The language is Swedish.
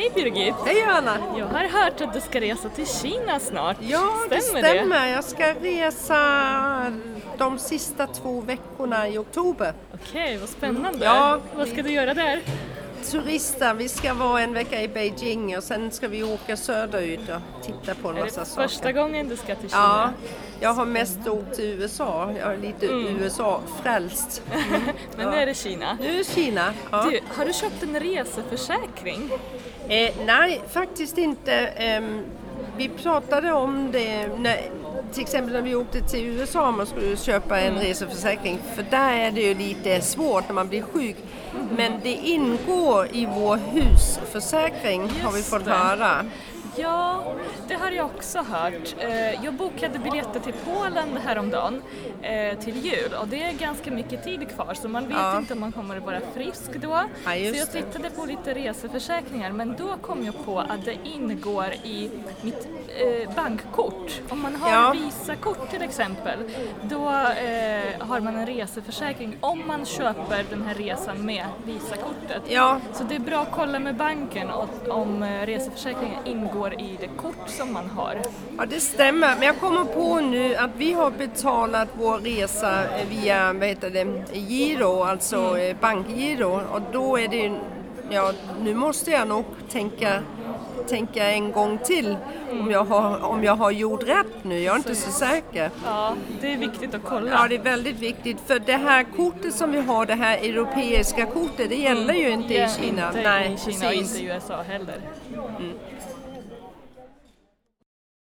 Hej Birgit! Hej Anna! Jag har hört att du ska resa till Kina snart. Ja, stämmer det stämmer. Jag ska resa de sista 2 veckorna i oktober. Okej, vad spännande. Ja. Vad ska du göra där? Turister, vi ska vara en vecka i Beijing och sen ska vi åka söderut och titta på en Är massa det saker. första gången du ska till Kina? Ja, jag har mest åkt till USA. Jag är lite USA-frälst. Men nu är det Kina. Nu är Kina. Ja. Du, har du köpt en reseförsäkring? Nej, faktiskt inte. Vi pratade om det till exempel när vi åkte till USA och man skulle köpa en reseförsäkring. För där är det ju lite svårt när man blir sjuk. Men det ingår i vår husförsäkring har vi fått höra. Ja, det har jag också hört. Jag bokade biljetter till Polen häromdagen till jul och det är ganska mycket tid kvar så man vet inte om man kommer att vara frisk då. Ja, så jag tittade på lite reseförsäkringar men då kom jag på att det ingår i mitt bankkort. Om man har Visa-kort till exempel då har man en reseförsäkring om man köper den här resan med Visa-kortet. Ja. Så det är bra att kolla med banken om reseförsäkringen ingår i det kort som man har. Ja, det stämmer. Men jag kommer på nu att vi har betalat vår resa via giro, alltså bankgiro. Och då är det nu måste jag nog tänka en gång till om jag har gjort rätt nu. Jag är inte så säker. Ja, det är viktigt att kolla. Ja, det är väldigt viktigt. För det här kortet som vi har, det här europeiska kortet, det gäller ju inte i Kina. Inte Nej, i Kina och inte i USA heller.